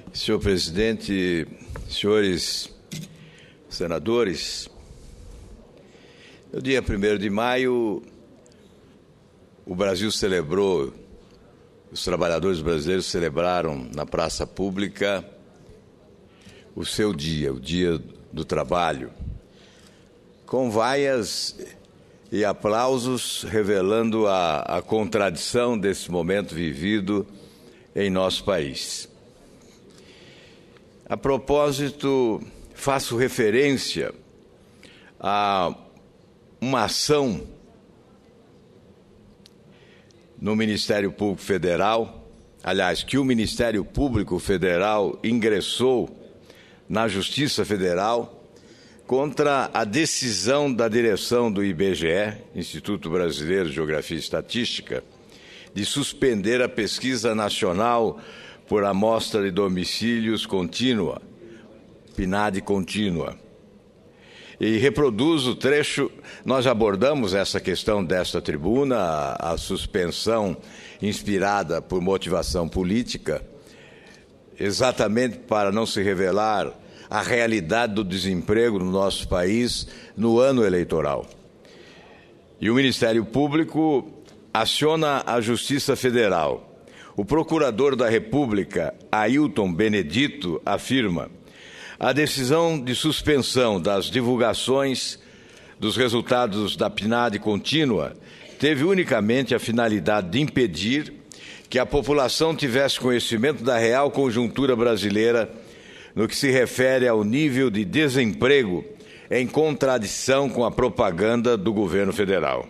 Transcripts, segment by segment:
Senhor presidente, senhores senadores, no dia 1º de maio, o Brasil celebrou, os trabalhadores brasileiros celebraram na praça pública o seu dia, o Dia do Trabalho, com vaias e aplausos revelando a contradição desse momento vivido em nosso país. A propósito, faço referência a uma ação no Ministério Público Federal, aliás, que o Ministério Público Federal ingressou na Justiça Federal contra a decisão da direção do IBGE, Instituto Brasileiro de Geografia e Estatística, de suspender a pesquisa nacional por amostra de domicílios contínua, PNAD contínua. E reproduzo o trecho, nós abordamos essa questão desta tribuna, a suspensão inspirada por motivação política, exatamente para não se revelar a realidade do desemprego no nosso país no ano eleitoral. E o Ministério Público aciona a Justiça Federal. O procurador da República, Ailton Benedito, afirma: a decisão de suspensão das divulgações dos resultados da PNAD contínua teve unicamente a finalidade de impedir que a população tivesse conhecimento da real conjuntura brasileira no que se refere ao nível de desemprego, em contradição com a propaganda do governo federal.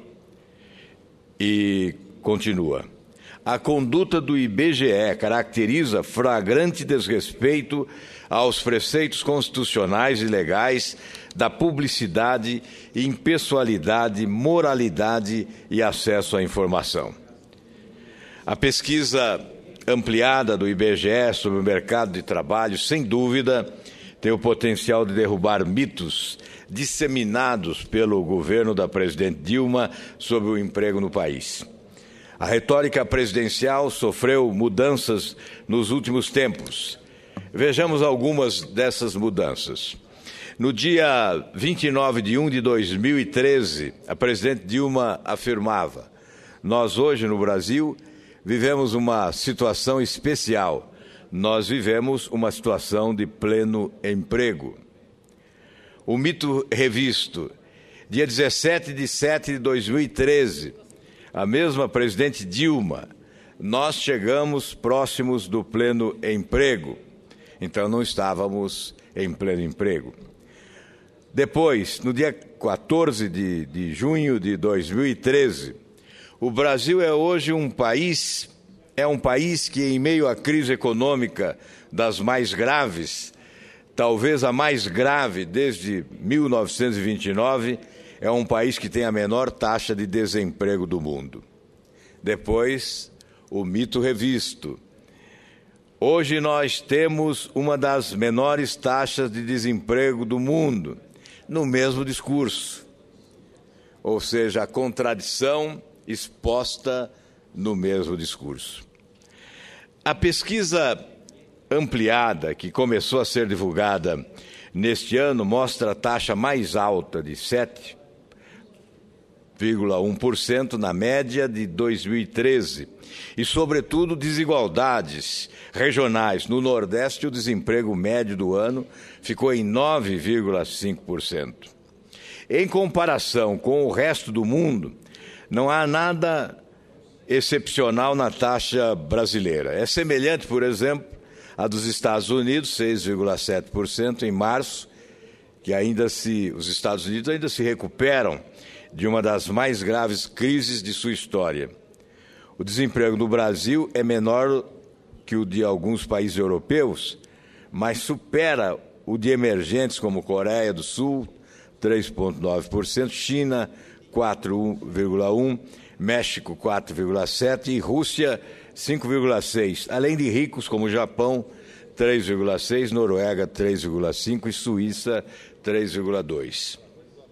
E continua: a conduta do IBGE caracteriza flagrante desrespeito aos preceitos constitucionais e legais da publicidade, impessoalidade, moralidade e acesso à informação. A pesquisa ampliada do IBGE sobre o mercado de trabalho, sem dúvida, tem o potencial de derrubar mitos disseminados pelo governo da presidente Dilma sobre o emprego no país. A retórica presidencial sofreu mudanças nos últimos tempos. Vejamos algumas dessas mudanças. No dia 29 de 1 de 2013, a presidente Dilma afirmava: nós hoje no Brasil vivemos uma situação especial. Nós vivemos uma situação de pleno emprego. O mito revisto. Dia 17 de 7 de 2013, a mesma presidente Dilma: nós chegamos próximos do pleno emprego. Então não estávamos em pleno emprego. Depois, no dia 14 de junho de 2013, o Brasil é hoje um país que, em meio à crise econômica das mais graves, talvez a mais grave desde 1929, é um país que tem a menor taxa de desemprego do mundo. Depois, o mito revisto. Hoje nós temos uma das menores taxas de desemprego do mundo, no mesmo discurso. Ou seja, a contradição exposta no mesmo discurso. A pesquisa ampliada, que começou a ser divulgada neste ano, mostra a taxa mais alta de 7,1% na média de 2013 e, sobretudo, desigualdades regionais. No Nordeste, o desemprego médio do ano ficou em 9,5%. Em comparação com o resto do mundo, não há nada excepcional na taxa brasileira. É semelhante, por exemplo, à dos Estados Unidos, 6,7% em março, que os Estados Unidos ainda se recuperam de uma das mais graves crises de sua história. O desemprego no Brasil é menor que o de alguns países europeus, mas supera o de emergentes como Coreia do Sul, 3,9%, China, 4,1%, México, 4,7% e Rússia, 5,6%, além de ricos como Japão, 3,6%, Noruega, 3,5% e Suíça, 3,2%.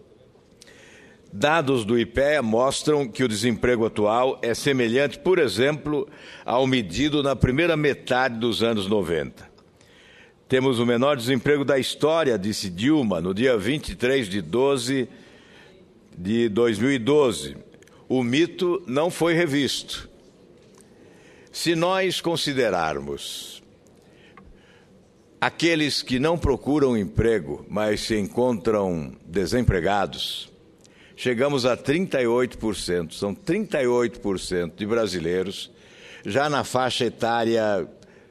Dados do IPEA mostram que o desemprego atual é semelhante, por exemplo, ao medido na primeira metade dos anos 90. Temos o menor desemprego da história, disse Dilma, no dia 23 de 12 de 2012. O mito não foi revisto. Se nós considerarmos aqueles que não procuram emprego, mas se encontram desempregados, chegamos a 38%. São 38% de brasileiros já na faixa etária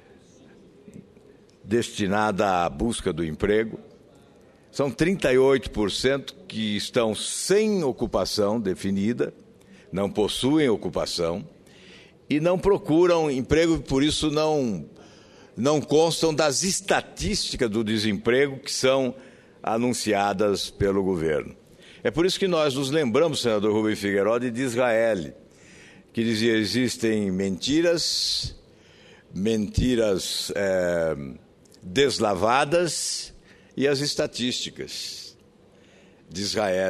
destinada à busca do emprego. São 38% que estão sem ocupação definida, não possuem ocupação e não procuram emprego, por isso não constam das estatísticas do desemprego que são anunciadas pelo governo. É por isso que nós nos lembramos, senador Rubem Figueiredo, de Israel, que dizia: existem mentiras deslavadas e as estatísticas de Israel.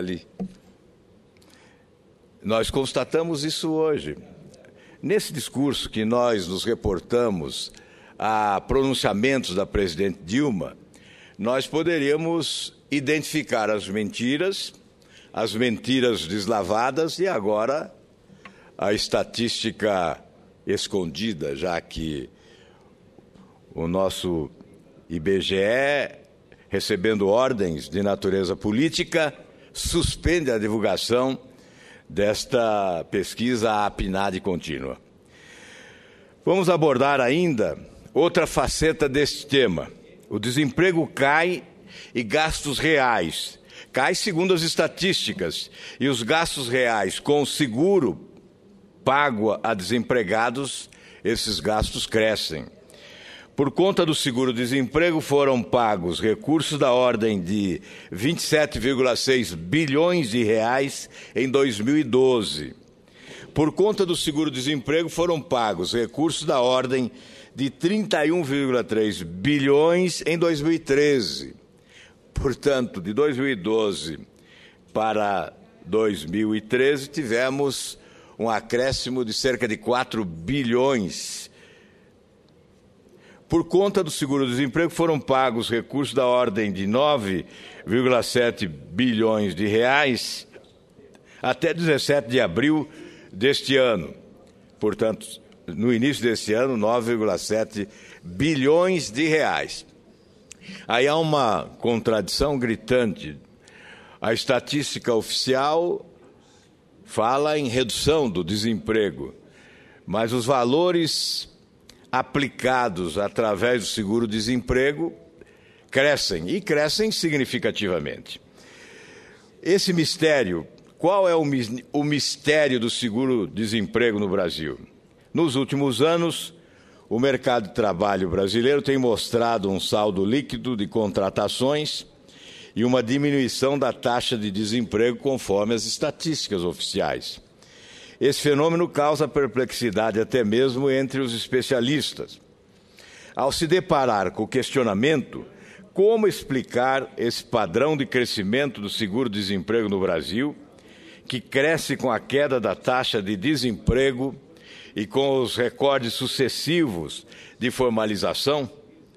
Nós constatamos isso hoje. Nesse discurso que nós nos reportamos a pronunciamentos da presidente Dilma, nós poderíamos identificar as mentiras deslavadas e agora a estatística escondida, já que o nosso IBGE, recebendo ordens de natureza política, suspende a divulgação desta pesquisa à PNAD contínua. Vamos abordar ainda outra faceta deste tema. O desemprego cai e gastos reais. Cai segundo as estatísticas. E os gastos reais com o seguro pago a desempregados, esses gastos crescem. Por conta do seguro-desemprego foram pagos recursos da ordem de 27,6 bilhões de reais em 2012. Por conta do seguro-desemprego foram pagos recursos da ordem de 31,3 bilhões em 2013. Portanto, de 2012 para 2013 tivemos um acréscimo de cerca de 4 bilhões. Por conta do seguro-desemprego foram pagos recursos da ordem de 9,7 bilhões de reais até 17 de abril deste ano. Portanto, no início deste ano, 9,7 bilhões de reais. Aí há uma contradição gritante. A estatística oficial fala em redução do desemprego, mas os valores aplicados através do seguro-desemprego crescem, e crescem significativamente. Esse mistério, qual é o mistério do seguro-desemprego no Brasil? Nos últimos anos, o mercado de trabalho brasileiro tem mostrado um saldo líquido de contratações e uma diminuição da taxa de desemprego conforme as estatísticas oficiais. Esse fenômeno causa perplexidade até mesmo entre os especialistas. Ao se deparar com o questionamento, como explicar esse padrão de crescimento do seguro-desemprego no Brasil, que cresce com a queda da taxa de desemprego e com os recordes sucessivos de formalização?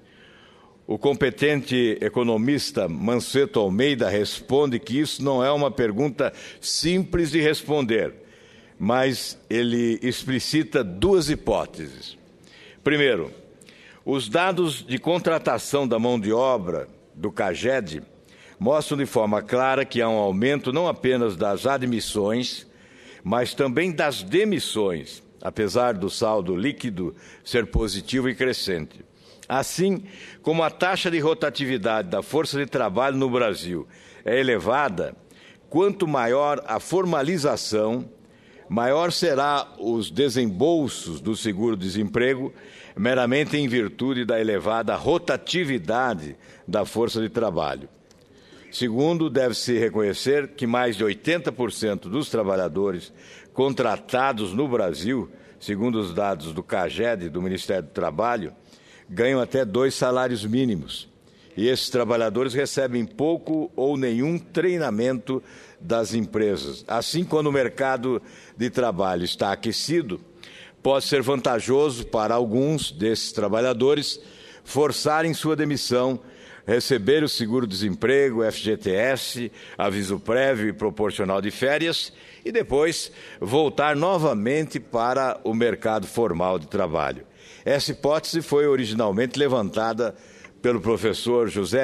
O competente economista Manceto Almeida responde que isso não é uma pergunta simples de responder, mas ele explicita duas hipóteses. Primeiro, os dados de contratação da mão de obra do CAGED mostram de forma clara que há um aumento não apenas das admissões, mas também das demissões, apesar do saldo líquido ser positivo e crescente. Assim como a taxa de rotatividade da força de trabalho no Brasil é elevada, quanto maior a formalização, maior será os desembolsos do seguro-desemprego, meramente em virtude da elevada rotatividade da força de trabalho. Segundo, deve-se reconhecer que mais de 80% dos trabalhadores contratados no Brasil, segundo os dados do CAGED, do Ministério do Trabalho, ganham até 2 salários mínimos. E esses trabalhadores recebem pouco ou nenhum treinamento das empresas. Assim, quando o mercado de trabalho está aquecido, pode ser vantajoso para alguns desses trabalhadores forçarem sua demissão, receber o seguro-desemprego, FGTS, aviso prévio e proporcional de férias e depois voltar novamente para o mercado formal de trabalho. Essa hipótese foi originalmente levantada pelo professor José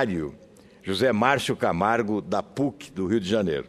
Márcio Camargo, da PUC, do Rio de Janeiro.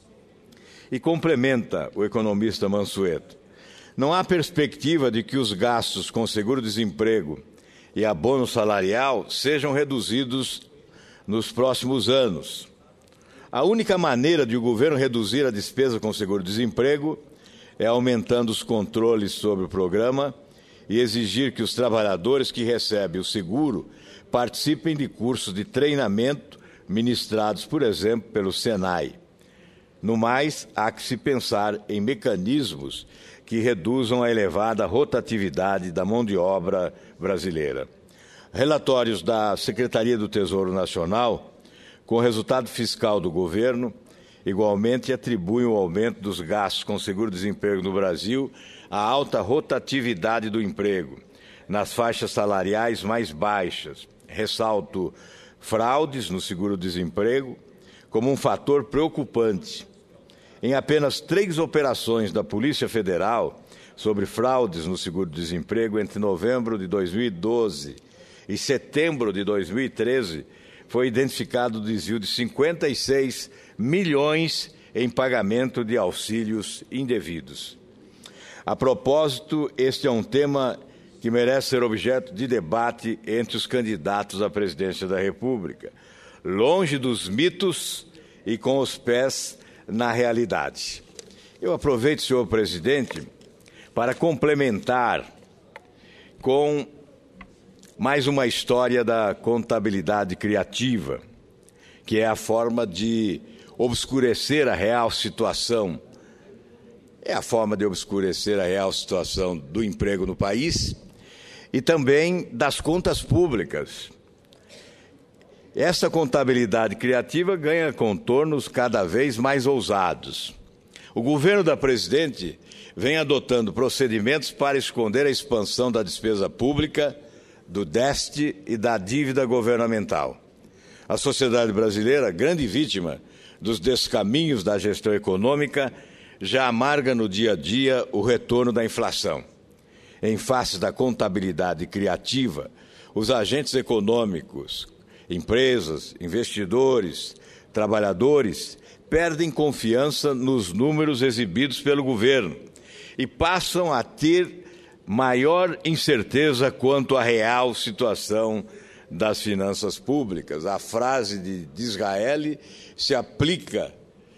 E complementa o economista Mansueto: não há perspectiva de que os gastos com seguro-desemprego e abono salarial sejam reduzidos nos próximos anos. A única maneira de o governo reduzir a despesa com seguro-desemprego é aumentando os controles sobre o programa e exigir que os trabalhadores que recebem o seguro participem de cursos de treinamento ministrados, por exemplo, pelo Senai. No mais, há que se pensar em mecanismos que reduzam a elevada rotatividade da mão de obra brasileira. Relatórios da Secretaria do Tesouro Nacional, com o resultado fiscal do governo, igualmente atribuem o aumento dos gastos com seguro-desemprego no Brasil à alta rotatividade do emprego, nas faixas salariais mais baixas. Ressalto fraudes no seguro-desemprego como um fator preocupante. Em apenas 3 operações da Polícia Federal sobre fraudes no seguro-desemprego entre novembro de 2012 e setembro de 2013, foi identificado o desvio de 56 milhões em pagamento de auxílios indevidos. A propósito, este é um tema que merece ser objeto de debate entre os candidatos à presidência da República, longe dos mitos e com os pés na realidade. Eu aproveito, senhor presidente, para complementar com mais uma história da contabilidade criativa, que é a forma de obscurecer a real situação. É a forma de obscurecer a real situação do emprego no país e também das contas públicas. Essa contabilidade criativa ganha contornos cada vez mais ousados. O governo da presidente vem adotando procedimentos para esconder a expansão da despesa pública, do déficit e da dívida governamental. A sociedade brasileira, grande vítima dos descaminhos da gestão econômica, já amarga no dia a dia o retorno da inflação. Em face da contabilidade criativa, os agentes econômicos, empresas, investidores, trabalhadores, perdem confiança nos números exibidos pelo governo e passam a ter maior incerteza quanto à real situação das finanças públicas. A frase de Disraeli se aplica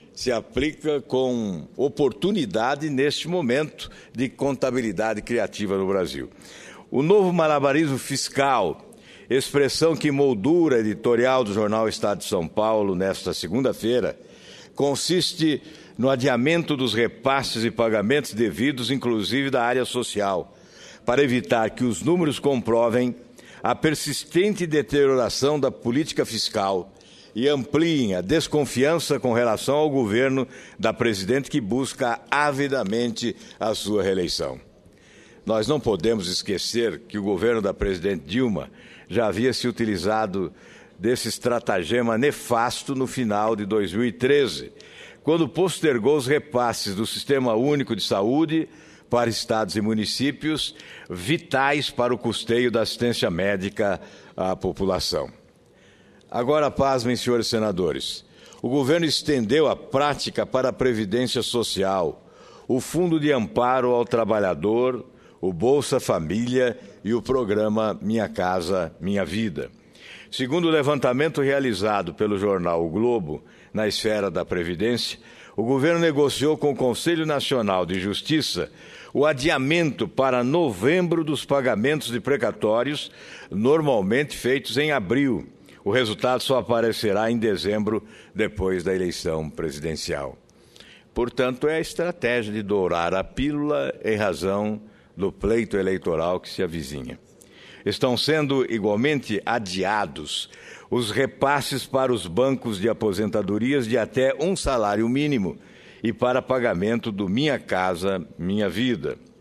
com oportunidade neste momento de contabilidade criativa no Brasil. O novo malabarismo fiscal, expressão que moldura editorial do jornal Estado de São Paulo nesta segunda-feira, consiste no adiamento dos repasses e pagamentos devidos, inclusive da área social, para evitar que os números comprovem a persistente deterioração da política fiscal e ampliem a desconfiança com relação ao governo da presidente que busca avidamente a sua reeleição. Nós não podemos esquecer que o governo da presidente Dilma já havia se utilizado desse estratagema nefasto no final de 2013, quando postergou os repasses do Sistema Único de Saúde para estados e municípios, vitais para o custeio da assistência médica à população. Agora, pasmem, senhores senadores, o governo estendeu a prática para a Previdência Social, o Fundo de Amparo ao Trabalhador, o Bolsa Família e o programa Minha Casa, Minha Vida. Segundo o levantamento realizado pelo jornal O Globo, na esfera da Previdência, o governo negociou com o Conselho Nacional de Justiça o adiamento para novembro dos pagamentos de precatórios, normalmente feitos em abril. O resultado só aparecerá em dezembro, depois da eleição presidencial. Portanto, é a estratégia de dourar a pílula em razão do pleito eleitoral que se avizinha. Estão sendo igualmente adiados os repasses para os bancos de aposentadorias de até um salário mínimo e para pagamento do Minha Casa, Minha Vida.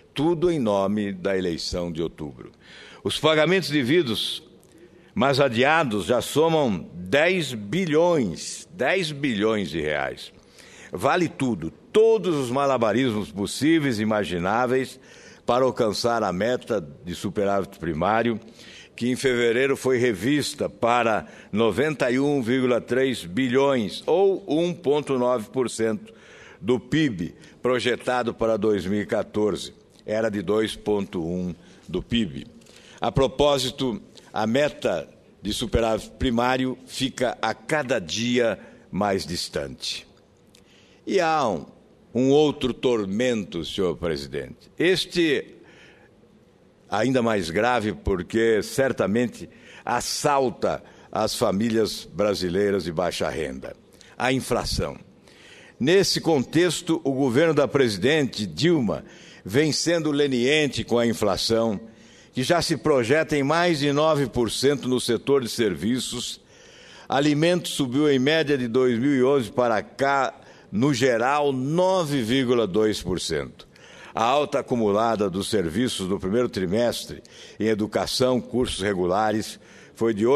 tudo em nome da eleição de outubro. Os pagamentos devidos, mas adiados, já somam 10 bilhões de reais. Vale tudo, todos os malabarismos possíveis e imagináveis para alcançar a meta de superávit primário, que em fevereiro foi revista para 91,3 bilhões, ou 1,9% do PIB, projetado para 2014. Era de 2,1% do PIB. A propósito, a meta de superávit primário fica a cada dia mais distante. E há um outro tormento, senhor presidente. Este ainda mais grave porque certamente assalta as famílias brasileiras de baixa renda. A inflação. Nesse contexto, o governo da presidente Dilma vem sendo leniente com a inflação, que já se projeta em mais de 9% no setor de serviços. Alimentos subiu em média de 2011 para cá, no geral, 9,2%. A alta acumulada dos serviços no primeiro trimestre em educação, cursos regulares, foi de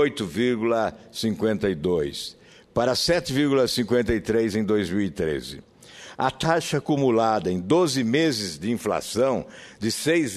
8,52% para 7,53% em 2013. A taxa acumulada em 12 meses de inflação de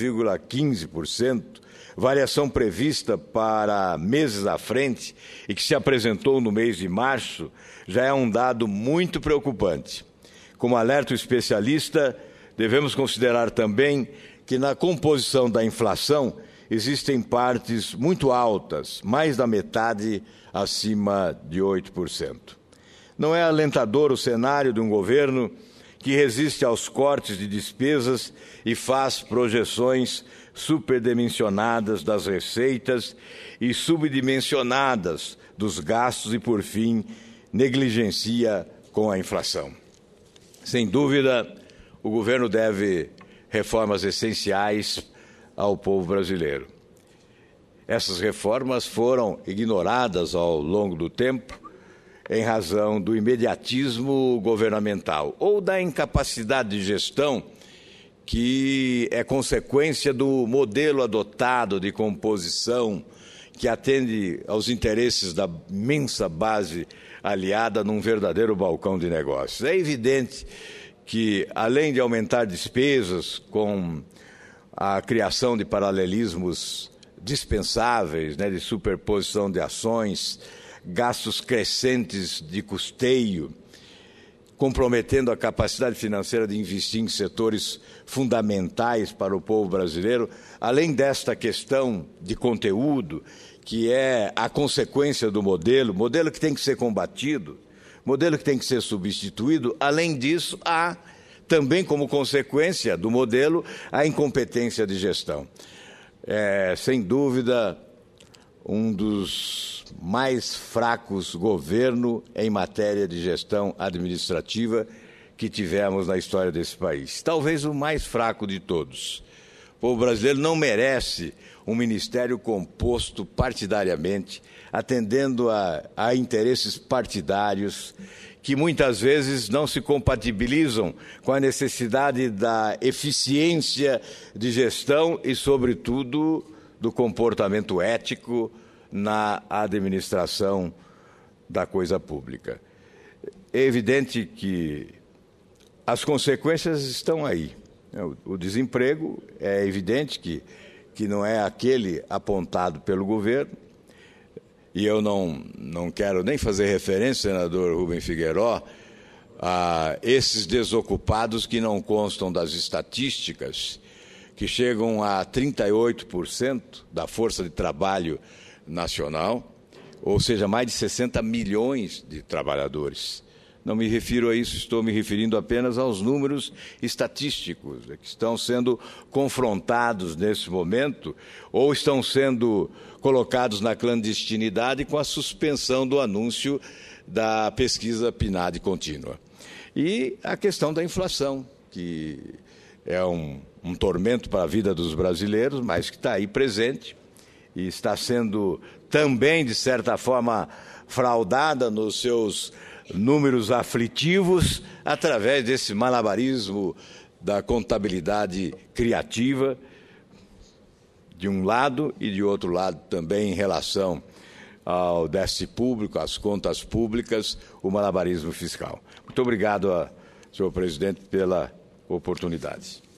6,15%, variação prevista para meses à frente e que se apresentou no mês de março, já é um dado muito preocupante. Como alerta o especialista, devemos considerar também que na composição da inflação existem partes muito altas, mais da metade acima de 8%. Não é alentador o cenário de um governo que resiste aos cortes de despesas e faz projeções superdimensionadas das receitas e subdimensionadas dos gastos e, por fim, negligencia com a inflação. Sem dúvida, o governo deve reformas essenciais ao povo brasileiro. Essas reformas foram ignoradas ao longo do tempo em razão do imediatismo governamental ou da incapacidade de gestão que é consequência do modelo adotado de composição que atende aos interesses da imensa base aliada num verdadeiro balcão de negócios. É evidente que, além de aumentar despesas com a criação de paralelismos dispensáveis, de superposição de ações, gastos crescentes de custeio, comprometendo a capacidade financeira de investir em setores fundamentais para o povo brasileiro, além desta questão de conteúdo, que é a consequência do modelo que tem que ser combatido, modelo que tem que ser substituído. Além disso, há também como consequência do modelo a incompetência de gestão. Sem dúvida, um dos mais fracos governos em matéria de gestão administrativa que tivemos na história desse país. Talvez o mais fraco de todos. O povo brasileiro não merece um ministério composto partidariamente, atendendo a interesses partidários que muitas vezes não se compatibilizam com a necessidade da eficiência de gestão e, sobretudo, do comportamento ético na administração da coisa pública. É evidente que as consequências estão aí. O desemprego é evidente que não é aquele apontado pelo governo, e eu não quero nem fazer referência, senador Rubem Figueiredo, a esses desocupados que não constam das estatísticas, que chegam a 38% da força de trabalho nacional, ou seja, mais de 60 milhões de trabalhadores. Não me refiro a isso, estou me referindo apenas aos números estatísticos que estão sendo confrontados nesse momento ou estão sendo colocados na clandestinidade com a suspensão do anúncio da pesquisa PNAD contínua. E a questão da inflação, que é um tormento para a vida dos brasileiros, mas que está aí presente e está sendo também, de certa forma, fraudada nos seus números aflitivos através desse malabarismo da contabilidade criativa, de um lado, e de outro lado também em relação ao déficit público, às contas públicas, o malabarismo fiscal. Muito obrigado, senhor presidente, pela oportunidade.